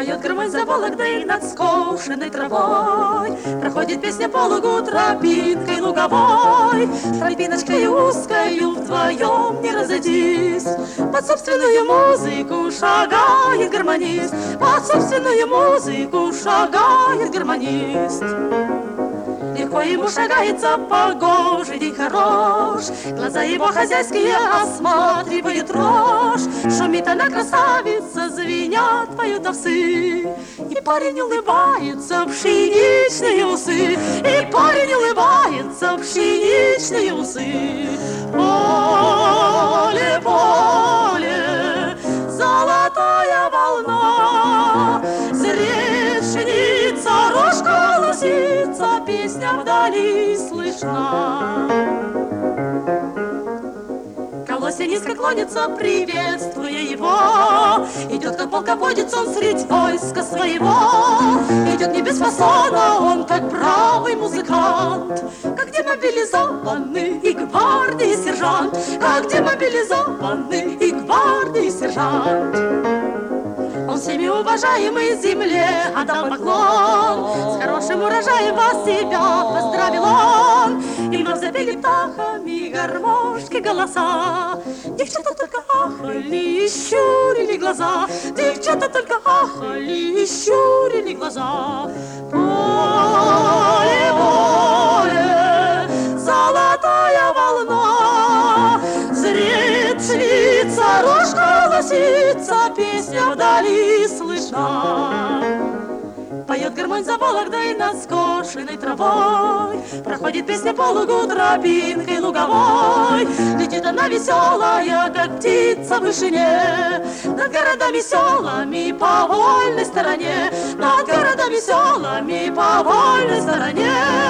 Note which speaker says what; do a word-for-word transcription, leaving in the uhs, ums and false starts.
Speaker 1: Поет гармонь за Вологдой над скошенной травой. Проходит песня по лугу тропинкой луговой. Тропиночкой узкою вдвоем не разойтись. Под собственную музыку шагает гармонист. Под собственную музыку шагает гармонист. Легко ему шагается, погожий день хорош. Глаза его хозяйские осматривают рожь. Шумит она красавица, звенят, поют овсы. И парень улыбается, пшеничные усы. И парень улыбается, пшеничные усы. Поле, поле, золотая волна. Зречница, рожка, лосица, песня вдали слышна. Колосья низко клонится, приветствуя его. Идет, как полководец, он средь войска своего. Идет не без фасона, он как бравый музыкант. Как демобилизованный и гвардии сержант. Как демобилизованный и гвардии сержант. Он всеми уважаемый земле отдал поклон. С хорошим урожаем вас себя поздравил он. И вновь запели птахами гармошки голоса. Девчата только ахали и щурили глаза. Девчата только ахали и щурили глаза. Поле, поле, золотая волна. Зреет птица, рожка, лосица, песня вдали слышна. Поет гармонь за Вологдой над скошенной травой. Проходит песня по лугу тропинкой луговой. Летит она веселая, как птица в вышине. Над городами селами по вольной стороне. Над городами селами по вольной стороне.